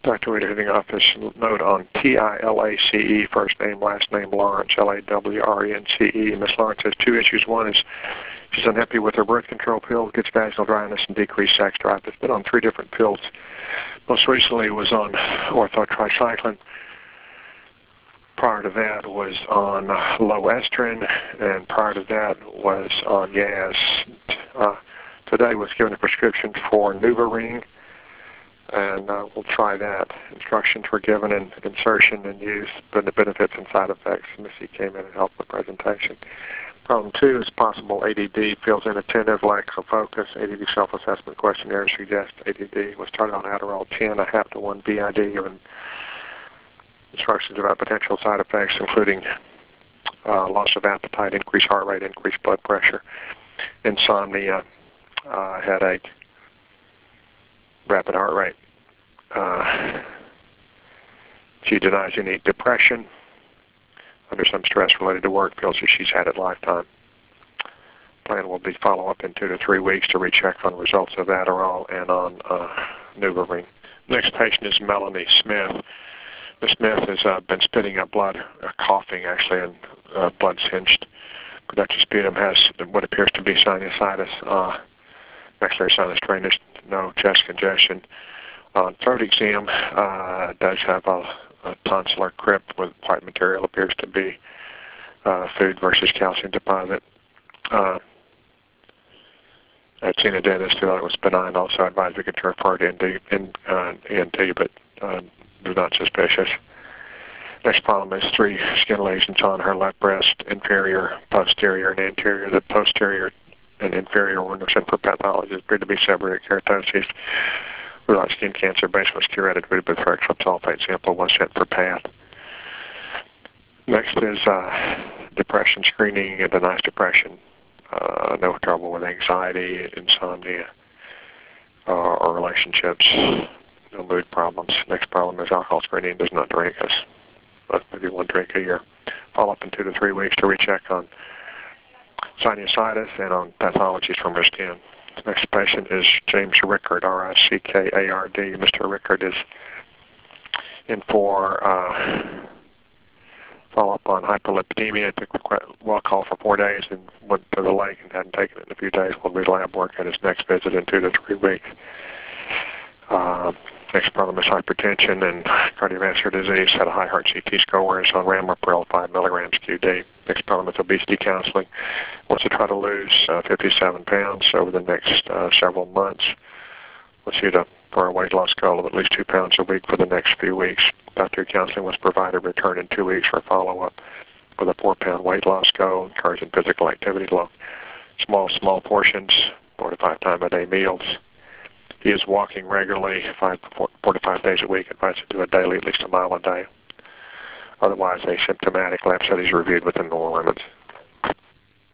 Dr. Reed hitting off this note on Tilace, first name, last name, Lawrence, Lawrence. Miss Lawrence has two issues. One is she's unhappy with her birth control pill, gets vaginal dryness and decreased sex drive. It's been on 3 different pills. Most recently was on orthotricycline. Prior to that was on low estrin, and prior to that was on Yaz. Today was given a prescription for NuvaRing, and we'll try that. Instructions were given in insertion and use, but the benefits and side effects. Missy came in and helped with the presentation. Problem 2 is possible ADD, feels inattentive, lacks of focus. ADD self-assessment questionnaire suggests ADD. Was started on Adderall 10, a half to 1 BID, given instructions about potential side effects, including loss of appetite, increased heart rate, increased blood pressure, insomnia, headache, rapid heart rate. She denies any depression under some stress related to work, feels that she's had it lifetime. Plan will be follow-up in 2 to 3 weeks to recheck on results of Adderall and on NuvaRing. Next patient is Melanie Smith. Ms. Smith has been spitting up blood, coughing actually, and blood singed. Productive sputum, has what appears to be sinusitis, maxillary sinus drainage, no chest congestion. Throat exam does have a tonsillar crypt with white material, appears to be food versus calcium deposit. I'd seen a dentist who thought it was benign, also advised we could refer to ENT, but they're not suspicious. Next problem is 3 skin lesions on her left breast, inferior, posterior, and anterior. The posterior and inferior one was sent for pathology. It appeared to be seborrheic keratosis. Without skin cancer, base was curetted with ferric sulfate sample was sent for path. Next is depression screening. It denies depression. No trouble with anxiety, insomnia, or relationships. No mood problems. Next problem is alcohol screening. Does not drink us, but maybe 1 drink a year. Follow up in 2 to 3 weeks to recheck on sinusitis and on pathologies from her skin. The next patient is James Rickard, Rickard. Mr. Rickard is in for follow-up on hyperlipidemia. Took the well call for 4 days and went to the lake and hadn't taken it in a few days. Will be lab work at his next visit in 2 to 3 weeks. Next problem is hypertension and cardiovascular disease. Had a high heart CT score, is on Ramipril 5 milligrams QD. Next problem is obesity counseling. Wants to try to lose 57 pounds over the next several months. Wants you to for a weight loss goal of at least 2 pounds a week for the next few weeks. Doctor counseling was provided. Return in 2 weeks for follow-up with a 4-pound weight loss goal. Encouraging physical activity. Small portions, 4 to 5 times a day meals. He is walking regularly, 4 to 5 days a week. Advised to do a daily, at least a mile a day. Otherwise, asymptomatic. Lab studies reviewed within normal limits.